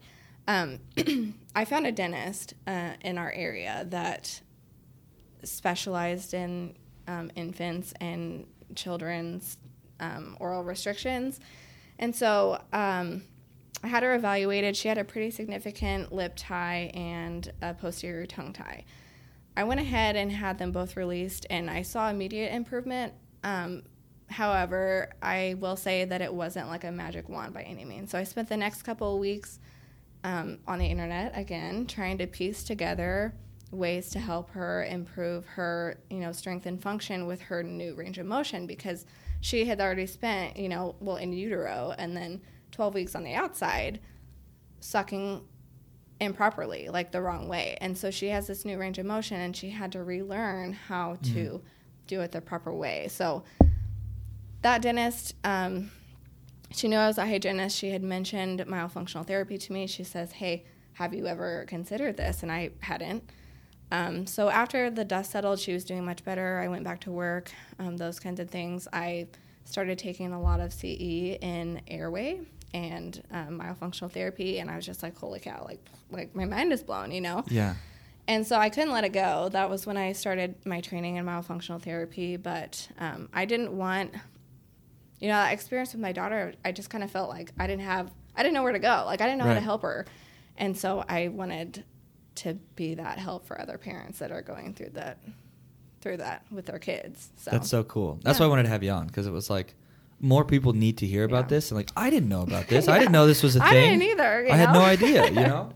I found a dentist in our area that specialized in infants and children's oral restrictions. And so I had her evaluated. She had a pretty significant lip tie and a posterior tongue tie. I went ahead and had them both released, and I saw immediate improvement. However, I will say that it wasn't like a magic wand by any means. So I spent the next couple of weeks on the internet, again, trying to piece together ways to help her improve her, strength and function with her new range of motion because she had already spent, in utero and then 12 weeks on the outside sucking improperly, like the wrong way. And so she has this new range of motion and she had to relearn how to do it the proper way. So that dentist, she knew I was a hygienist. She had mentioned myofunctional therapy to me. She says, hey, have you ever considered this? And I hadn't. So after the dust settled, she was doing much better. I went back to work, those kinds of things. I started taking a lot of CE in airway and myofunctional therapy, and I was just like, holy cow, like my mind is blown, Yeah. And so I couldn't let it go. That was when I started my training in myofunctional therapy, but I didn't want... that experience with my daughter, I just kind of felt like I didn't know where to go. Like, I didn't know how to help her. And so I wanted to be that help for other parents that are going through that with their kids. So that's so cool. That's why I wanted to have you on, because it was like, more people need to hear about this. And like, I didn't know about this. I didn't know this was a thing. I didn't either. I had no idea,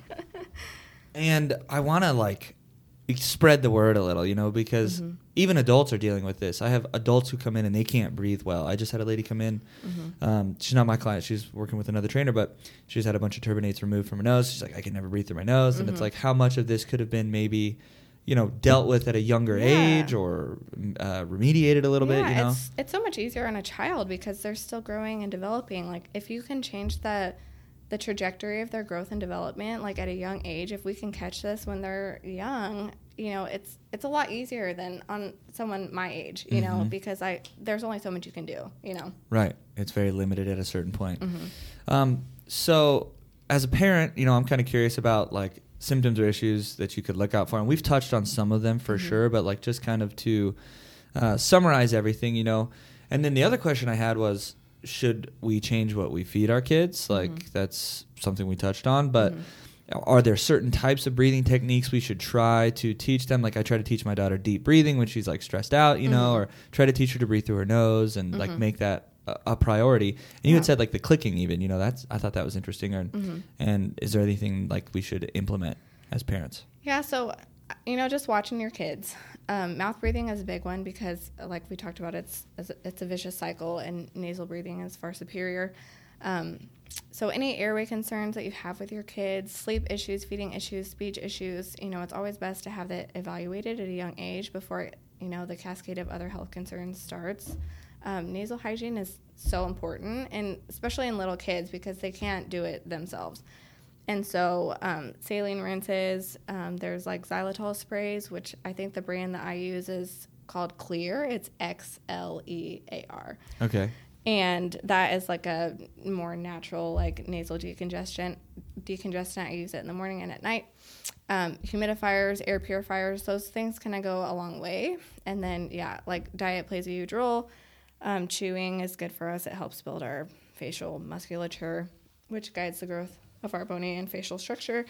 And I want to like spread the word a little, because even adults are dealing with this. I have adults who come in and they can't breathe well. I just had a lady come in. She's not my client. She's working with another trainer, but she's had a bunch of turbinates removed from her nose. She's like, I can never breathe through my nose. And it's like, how much of this could have been maybe, dealt with at a younger age or remediated a little bit, It's so much easier on a child because they're still growing and developing. Like, if you can change the trajectory of their growth and development, like at a young age, if we can catch this when they're young, it's a lot easier than on someone my age, because there's only so much you can do, Right. It's very limited at a certain point. So as a parent, I'm kind of curious about like symptoms or issues that you could look out for. And we've touched on some of them for sure, but like just kind of to summarize everything, And then the other question I had was, should we change what we feed our kids? Like that's something we touched on, but are there certain types of breathing techniques we should try to teach them? Like I try to teach my daughter deep breathing when she's like stressed out, you know, or try to teach her to breathe through her nose and like make that a priority. And you had said like the clicking even, you know, I thought that was interesting. And is there anything like we should implement as parents? Yeah. So, you know, just watching your kids. Mouth breathing is a big one because like we talked about, it's a vicious cycle, and nasal breathing is far superior. So any airway concerns that you have with your kids, sleep issues, feeding issues, speech issues, you know, it's always best to have that evaluated at a young age before, you know, the cascade of other health concerns starts. Nasal hygiene is so important, and especially in little kids because they can't do it themselves. And so saline rinses, there's like xylitol sprays, which I think the brand that I use is called Xlear. It's Xlear. Okay. And that is like a more natural, like nasal decongestant. I use it in the morning and at night. Humidifiers, air purifiers, those things kind of go a long way. And then, yeah, like diet plays a huge role. Chewing is good for us. It helps build our facial musculature, which guides the growth of our bony and facial structure.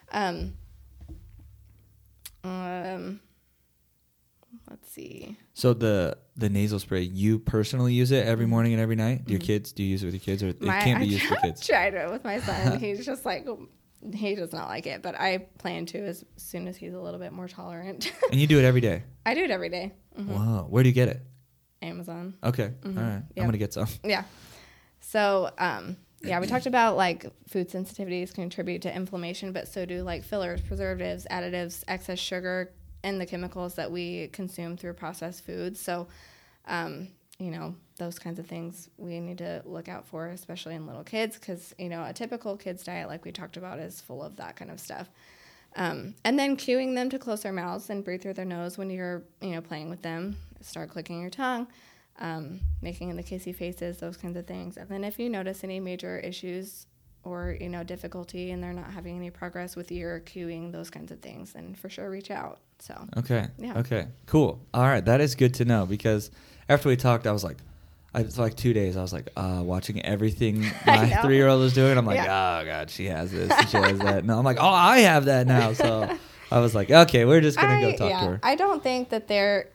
Let's see. So the nasal spray, you personally use it every morning and every night? Your kids, do you use it with your kids, or it can't be used for kids? I tried it with my son. He's just like, he does not like it, but I plan to as soon as he's a little bit more tolerant. And you do it every day? I do it every day. Wow. Where do you get it? Amazon. Okay. All right. Yep. I'm going to get some. Yeah. So, yeah, we talked about like food sensitivities contribute to inflammation, but so do like fillers, preservatives, additives, excess sugar, and the chemicals that we consume through processed foods. So, you know, those kinds of things we need to look out for, especially in little kids, because, you know, a typical kid's diet, like we talked about, is full of that kind of stuff. And then cueing them to close their mouths and breathe through their nose when you're, you know, playing with them. Start clicking your tongue, making the kissy faces, those kinds of things. And then if you notice any major issues or, you know, difficulty and they're not having any progress with your cueing, those kinds of things, then for sure reach out. So okay. Yeah. Okay. Cool. All right. That is good to know, because after we talked, I was like, for like 2 days, I was like, watching everything my 3-year-old was doing. I'm like, oh God, she has this, she has that. No, I'm like, oh, I have that now. So I was like, okay, we're just gonna go talk to her. I don't think that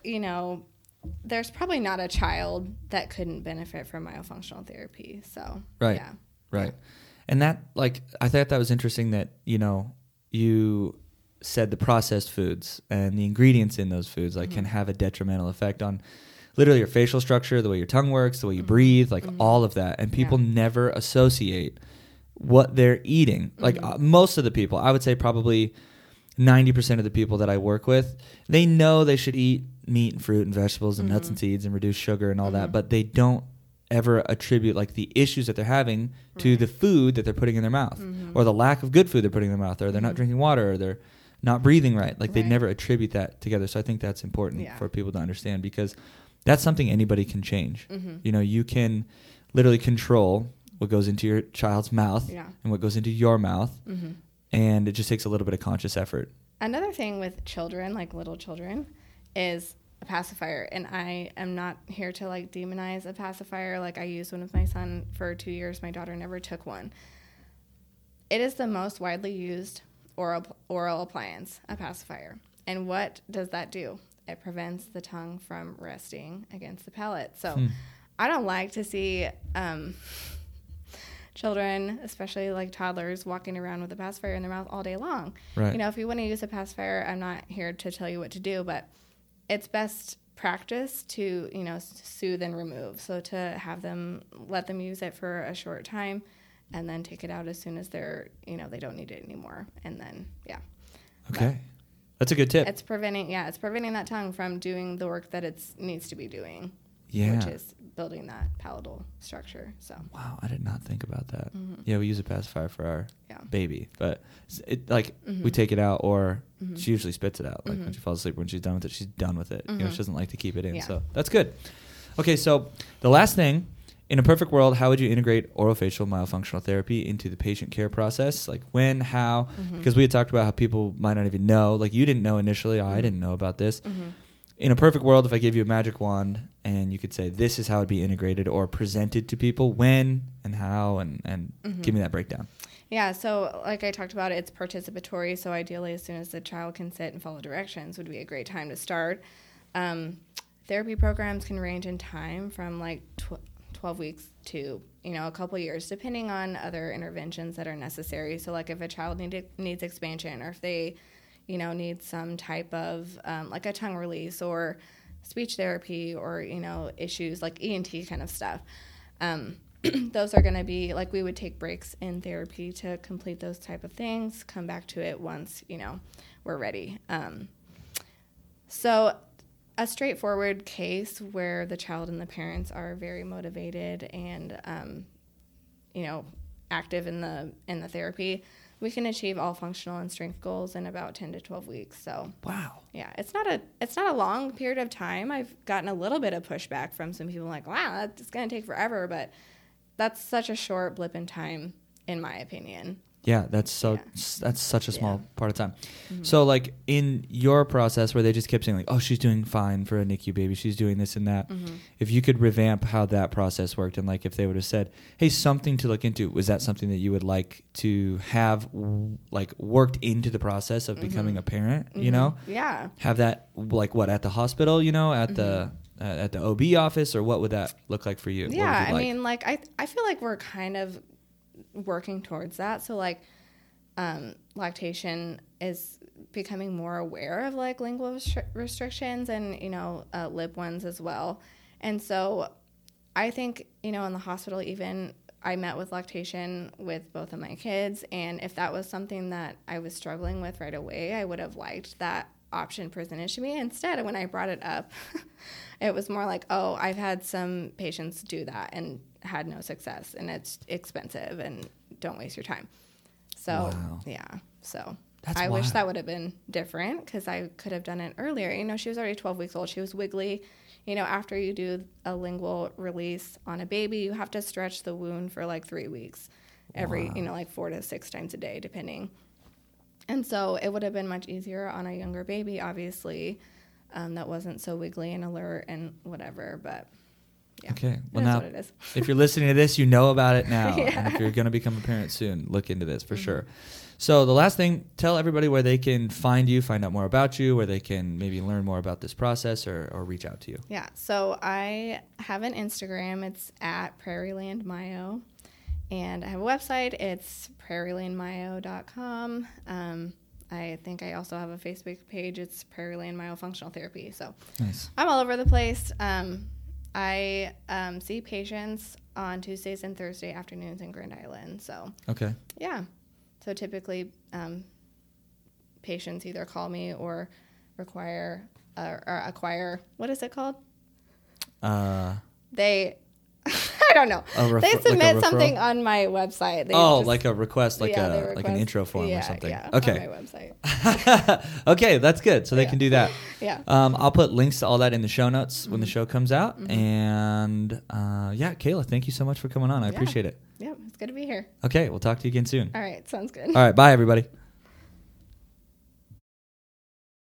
there's probably not a child that couldn't benefit from myofunctional therapy. So right, yeah. Right. And that, like, I thought that was interesting that, you know, you said the processed foods and the ingredients in those foods like can have a detrimental effect on literally your facial structure, the way your tongue works, the way you breathe, like all of that. And people never associate what they're eating. Like most of the people, I would say probably 90% of the people that I work with, they know they should eat meat and fruit and vegetables and nuts and seeds and reduce sugar and all that, but they don't ever attribute like the issues that they're having to the food that they're putting in their mouth or the lack of good food they're putting in their mouth, or they're not drinking water, or they're not breathing right. Like they never attribute that together. So I think that's important for people to understand, because that's something anybody can change. You know, you can literally control what goes into your child's mouth and what goes into your mouth. And it just takes a little bit of conscious effort. Another thing with children, like little children, is a pacifier. And I am not here to like demonize a pacifier. Like I used one with my son for 2 years. My daughter never took one. It is the most widely used oral appliance, a pacifier. And what does that do? It prevents the tongue from resting against the palate. So I don't like to see children, especially like toddlers, walking around with a pacifier in their mouth all day long. Right. You know, if you want to use a pacifier, I'm not here to tell you what to do, but it's best practice to, you know, soothe and remove. So to have them, let them use it for a short time and then take it out as soon as they're, you know, they don't need it anymore. And then, yeah. Okay. That's a good tip. It's preventing that tongue from doing the work that it needs to be doing. Yeah. Which is building that palatal structure. So wow, I did not think about that. Yeah, we use a pacifier for our baby, but it like we take it out, or she usually spits it out. Like when she falls asleep, when she's done with it, she's done with it. You know, she doesn't like to keep it in. So that's good. Okay, so the last thing, in a perfect world, how would you integrate orofacial myofunctional therapy into the patient care process? Like when, how? Because we had talked about how people might not even know. Like you didn't know initially. I didn't know about this. In a perfect world, if I gave you a magic wand and you could say this is how it'd be integrated or presented to people, when and how, and give me that breakdown. Yeah, so like I talked about, it's participatory. So ideally, as soon as the child can sit and follow directions would be a great time to start. Therapy programs can range in time from like 12 weeks to, a couple years, depending on other interventions that are necessary. So like if a child needs expansion, or if they, need some type of like a tongue release or speech therapy, or, issues like ENT kind of stuff. Those are going to be like, we would take breaks in therapy to complete those type of things, come back to it once, we're ready. So a straightforward case where the child and the parents are very motivated and, active in the therapy, we can achieve all functional and strength goals in about 10 to 12 weeks. So wow. Yeah, it's not a long period of time. I've gotten a little bit of pushback from some people like, wow, that's going to take forever, but that's such a short blip in time, in my opinion. Yeah, that's such a small part of time. Mm-hmm. So like in your process where they just kept saying like, oh, she's doing fine for a NICU baby, she's doing this and that. Mm-hmm. If you could revamp how that process worked, and like if they would have said, hey, something to look into, was that something that you would like to have like worked into the process of becoming a parent, Yeah. Have that like what, at the hospital, at the OB office, or what would that look like for you? Yeah, I mean, like I feel like we're kind of working towards that. So like lactation is becoming more aware of like lingual restrictions and lip ones as well. And so I think in the hospital, even I met with lactation with both of my kids, and if that was something that I was struggling with right away, I would have liked that option presented to me. Instead, when I brought it up, it was more like, oh, I've had some patients do that and had no success, and it's expensive, and don't waste your time. So, wow. Yeah. So That's I wild. wish that would have been different, because I could have done it earlier. She was already 12 weeks old. She was wiggly. After you do a lingual release on a baby, you have to stretch the wound for like 3 weeks every, like 4 to 6 times a day, depending. And so it would have been much easier on a younger baby, obviously, that wasn't so wiggly and alert and whatever. But yeah, okay. Well, that's now, what it is. If you're listening to this, you know about it now. Yeah. And if you're going to become a parent soon, look into this for sure. So the last thing, tell everybody where they can find you, find out more about you, where they can maybe learn more about this process or reach out to you. Yeah. So I have an Instagram. It's at PrairieLandMyo. And I have a website. It's prairielandmyo.com. I think I also have a Facebook page. It's Prairie Land Myofunctional Therapy. So nice. I'm all over the place. I see patients on Tuesdays and Thursday afternoons in Grand Island. So okay. Yeah. So typically patients either call me or require or acquire, what is it called? They... I don't know. They submit something on my website. Like a request, like an intro form or something. Yeah, okay. On my website. Okay, that's good. So they can do that. Yeah. I'll put links to all that in the show notes when the show comes out. And Kayla, thank you so much for coming on. I appreciate it. Yeah, it's good to be here. Okay, we'll talk to you again soon. All right, sounds good. All right, bye everybody.